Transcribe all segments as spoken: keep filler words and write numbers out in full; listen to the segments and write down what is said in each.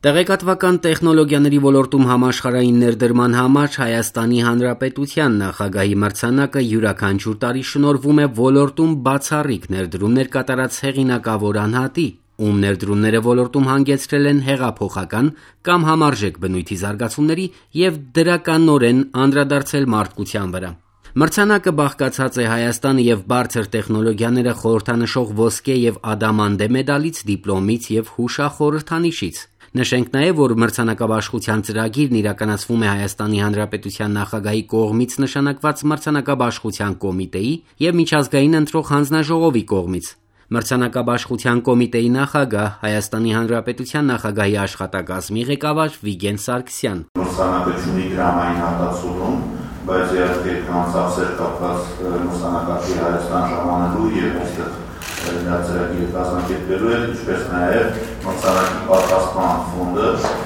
Տեղեկատվական տեխնոլոգիաների ոլորտում համաշխարհային ներդրման համար Հայաստանի Հանրապետության նախագահի մրցանակը յուրաքանչյուր տարի շնորհվում է ոլորտում բացառիկ ներդրումներ կատարած հեղինակավոր անհատի, ում ներդրումները ոլորտում հանգեցրել են հեղափոխական կամ համարժեք բնույթի զարգացումների եւ դրականորեն անդրադարձել մարդկության վրա։ Մրցանակը բաղկացած է Հայաստանը եւ բարձր տեխնոլոգիաները խորհրդանշող ոսկե եւ ադամանդե մեդալից, դիպլոմից եւ հուշախորհրդանիշից։ Նշենք նաև, որ մրցանակաբաշխության ծրագիրն իրականացվում է Հայաստանի Հանրապետության նախագահի կողմից նշանակված մրցանակաբաշխության կոմիտեի եւ միջազգային ընտրող հանձնաժողովի կողմից։ Մրցանակաբաշխության կոմիտեի նախագահ Հայաստանի Հանրապետության նախագահի աշխատակազմի ղեկավար Վիգեն Սարգսյան։ Մրցանակը ունի դրամային հատուցում, բայց իհարկե կանցավսեր կապված մրցանակի Հայաստան ժամանելու եւ այստեղ նա ծրագիրը կազմակերպելու է, ինչպես նաև մրցանակի պատասխան ֆոնդը,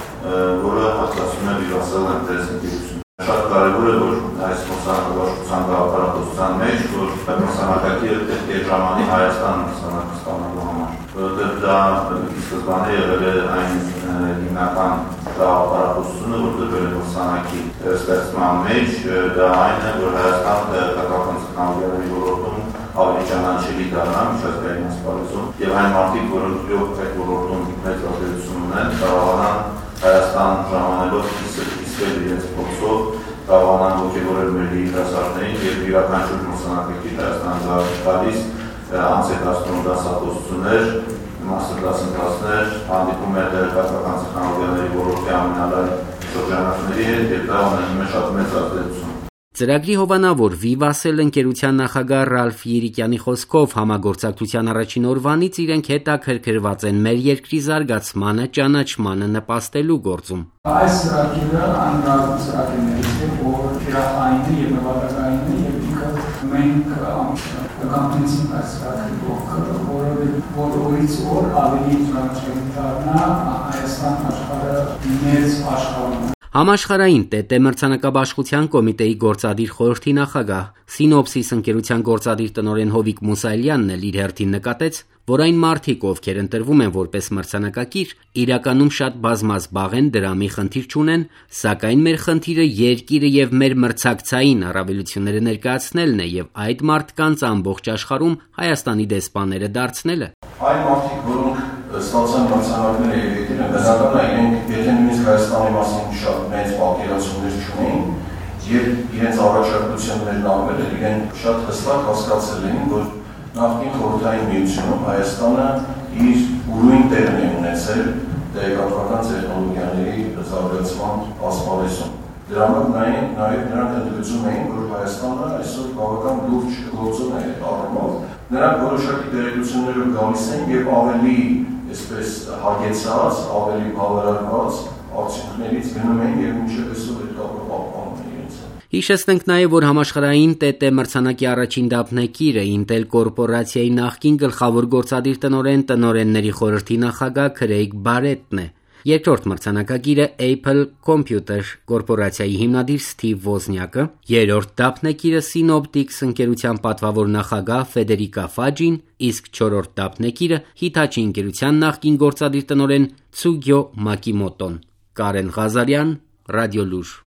որը հատկացում է վիվասել ընտրեցնքիրություն։ Շատ կարևոր է, որ այս մրցանակաբաշխության գաղափարախոսության մեջ, որ մրցանակակիրը պետք է ժամանի Հայաստան մրցանակը ստանալու համար, որովհետև դա սկզբանե եղել է այն հիմնական գաղափարախոսությունը, որ դրվել է մրցանակի ստեղծման մեջ, դա այն է, որ Հայաստանը տեղեկատվական տեխնոլոգիաների ոլորտում ավելի ճանաչելի դառնա միջազգային ասպարեզում եւ այն մարդիկ, որոնք այդ ոլորտում մեծ ազդեցություն ունեն, կարողանան Հայաստան ժամանելով իսկել իրենց փորձով, կարողանան ոգևորել մեր երիտասարդներին եւ յուրաքանչյուր մրցանակակիր Հայաստան գալիս անցկացնում դասախոսություններ, մաստեր դասընթացներ, հանդիպում է տեղեկատվական տեխնոլոգիաների ոլորտի ամենալայն շրջանակների հետ եւ դա ունենում է շատ մեծ ազդեցություն։ Ծրագրի հովանավոր Վիվասել ընկերության նախագահ Ռալֆ Յիրիկյանի խոսքով համագործակցության առաջին օրվանից իրենք հետաքրքրված են մեր երկրի զարգացմանը, ճանաչմանը նպաստելու գործում։ Այս ծրագիրը անդրադառնում ծրագրերից է, որ իրականային է եւ նվաճային է եւ ինքը մենք կամենցնենք այս ծրագրը, որը օրից օր ավելի ճանաչելի դառնա Հայաստան աշխարհը մեծ աշխարհում։ Համաշխարհային ՏՏ մրցանակաբաշխության կոմիտեի գործադիր խորհրդի նախագահ Սինոպսիս ընկերության գործադիր տնօրեն Հովիկ Մուսայելյանն էլ իր հերթին նկատեց, որ այն մարդիկ, ովքեր ընտրվում են որպես մրցանակակիր, իրականում շատ բազմազբաղ են, դրամի խնդիր չունեն, սակայն մեր խնդիրը երկիրը եւ մեր մրցակցային առավելությունները ներկայացնելն է եւ այդ մարդկանց ամբողջ աշխարհում Հայաստանի դեսպանները դարձնելը։ Այն մարդիկ, որոնք ստացան մրցանակները եւ եկել են, բնական է իրենք եթե նույնիսկ Հայաստանի մասին շատ մեծ պատկերացումներ չունեն եւ իրենց առաջարկություններն արվել են, իրենք շատ հստակ հասկացել են, որ նախկին խորհրդային միությունում Հայաստանը իր ուրույն տեղն է ունեցել տեղեկատվական տեխնոլոգիաների զարգացման ասպարեզում։ Դրա համար նաև նրանք ընդգծում էին, որ Հայաստանը այսօր բավական լուրջ գործոն է առումով։ Նրանք որոշակի տեղեկություններով գալիս են եւ ավելի այսպես հագեցած, ավելի բավարարված արդյունքներից գնում են եւ մինչեւ այսօր այդ կապը պահպանում են իրենց։ Հիշեցնենք նաև, որ համաշխարհային ՏՏ մրցանակի առաջին դափնեկիրը Intel կորպորացիայի նախկին գլխավոր գործադիր տնօրեն տնօրենների խորհրդի նախագահ Քրեյգ Բարետն է։ Երկրորդ մրցանակակիրը Apple Computer կորպորացիայի հիմնադիր Սթիվ Ոզնյակը, երրորդ դափնեկիրը Synoptics ընկերության պատվավոր նախագահ Ֆեդերիկա Ֆաջին, իսկ չորրորդ դափնեկիրը Hitachi ընկերության նախկին գործադիր տնօրեն Ցուգյո Մակիմոտոն։ Կարեն Ղազարյան, Ռադիոլուր։